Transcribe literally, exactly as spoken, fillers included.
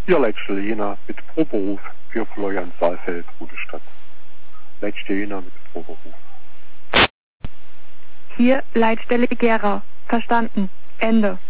Hier Leitstelle Jena mit Proberuf für Florian Saalfeld, Rudestadt. Leitstelle Jena mit Proberuf. Hier Leitstelle Gera. Verstanden. Ende.